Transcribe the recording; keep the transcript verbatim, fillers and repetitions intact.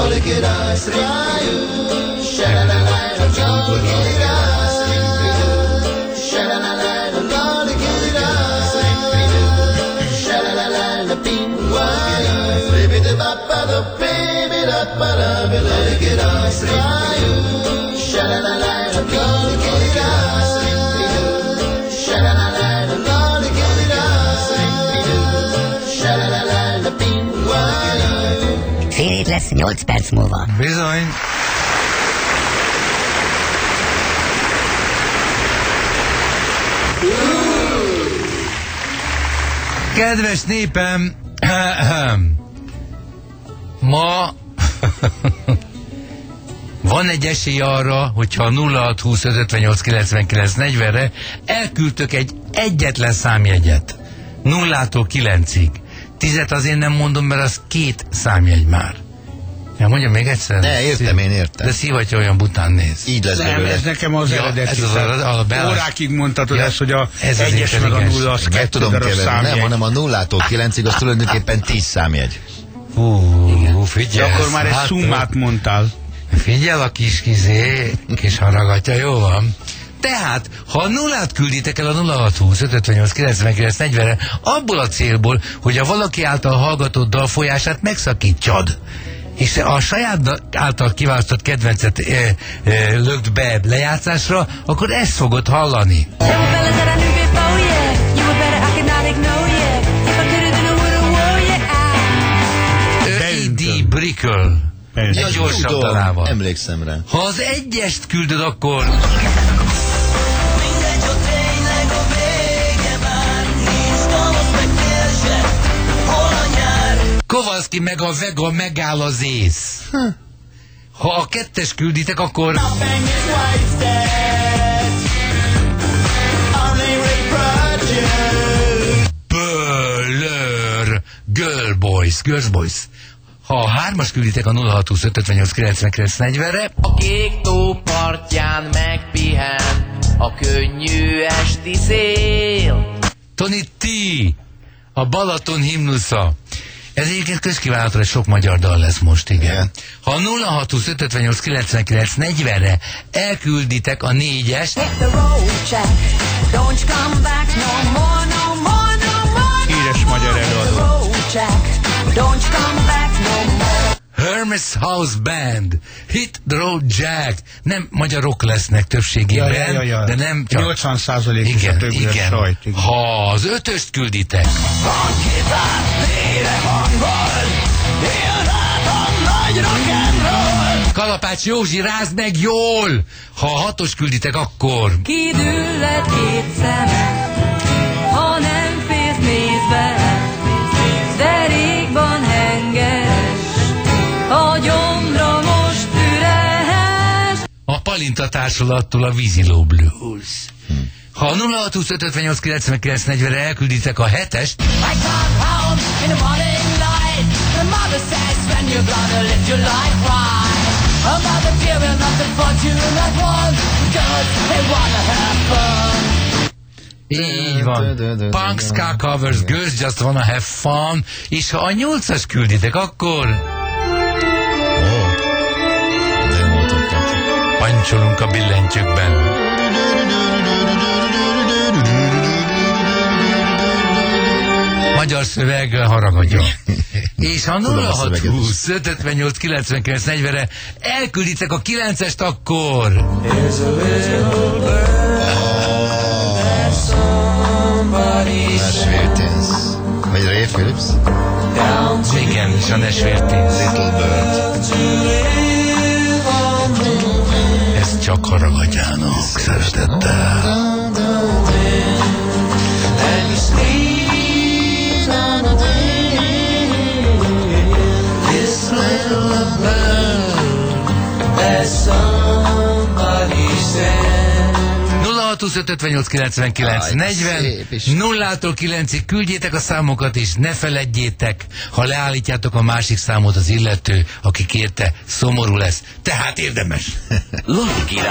Fél hét lesz nyolc perc múlva. Bizony. Kedves népem, ma van egy esély arra, hogyha nulla hat húsz ötvennyolc kilencvenkilenc negyvenre elküldtök egy egyetlen számjegyet. Nullától kilencig. Tizet azért nem mondom, mert az két számjegy már. Ja, mondjam még egyszer. Ne, értem, én értem. De szívatja olyan bután néz. Így lesz nem, belőle. ez nekem az ja, eredeti. Ez az a, a belas... Órákig mondhatod ja, ezt, hogy a ez egyes meg a nulla az meg kettő tudom darab keverni. számjegy. Nem, hanem a nullától kilencig az tulajdonképpen tíz számjegy. Hú, figyelj. De akkor már egy hát, szummát mondtál. Figyel a kis kizé, kis haragatja, jó van. Tehát, ha a nullát külditek el a nulla hat húsz ötvennyolc kilencvenkilenc negyvenre, abból a célból, hogy a valaki által hallgatott dal folyását megszakítsad, és a saját által kiválasztott kedvencet e, e, lökd be lejátszásra, akkor ezt fogod hallani. Eddie Brickell. Ja, Egy gyorsabb tudom, dalával. emlékszem rá. Ha az egyest küldöd, akkor... Kovalszki meg a Vega megáll az ész. Ha a kettes külditek, akkor... Böllör, Girl Boys, Girls Boys. Ha a hármas külditek a nulla hat húsz ötvennyolc kilencvenkilenc negyvenre, a kék tó partján megpihen a könnyű esti szél. Tony T, a Balaton himnusza. Ez egyébként közkívánatra sok magyar dal lesz most, igen. igen. Ha a nulla hat húsz ötvennyolc kilencvenkilenc negyvenre elkülditek a négyes, Híres magyar előadó. Hermes House Band, Hit the Road Jack. Nem magyar rock lesznek többségében, ja, ja, ja. de nem csak... nyolcvan százalék is igen, a többes igen. sajt. Igen. Ha az ötöst külditek, Kalapács Józsi, rázd meg jól! Ha a hatos külditek, akkor... Kidülled két szeme, ha nem férsz, nézd bele, derékban hengeres, a gyomra most üres. A Palinta társulattól a Víziló Blues. Hm. Ha a nulla hat húsz ötvennyolc kilencvenkilenc negyvenre elkülditek a hetest, így van. Punk ska covers, girls just wanna have fun. És ha a nyolcas külditek, akkor... Pancsolunk a billentyűkben. Magyar szöveg haragadja. És ha nulla hat húsz ötvennyolc kilencvenkilenc negyvenre elkülditek a kilencest, akkor... Nashville Teens. Vagy Ray Phillips? Igen, és a Nashville Teens. Little Bird. Ez csak haragadjának szeretettel. nulla hat húsz ötvennyolc kilencvenkilenc negyven, nullától kilencig küldjétek a számokat, és ne feledjétek, ha leállítjátok a másik számot, az illető, aki kérte, szomorú lesz. Tehát érdemes.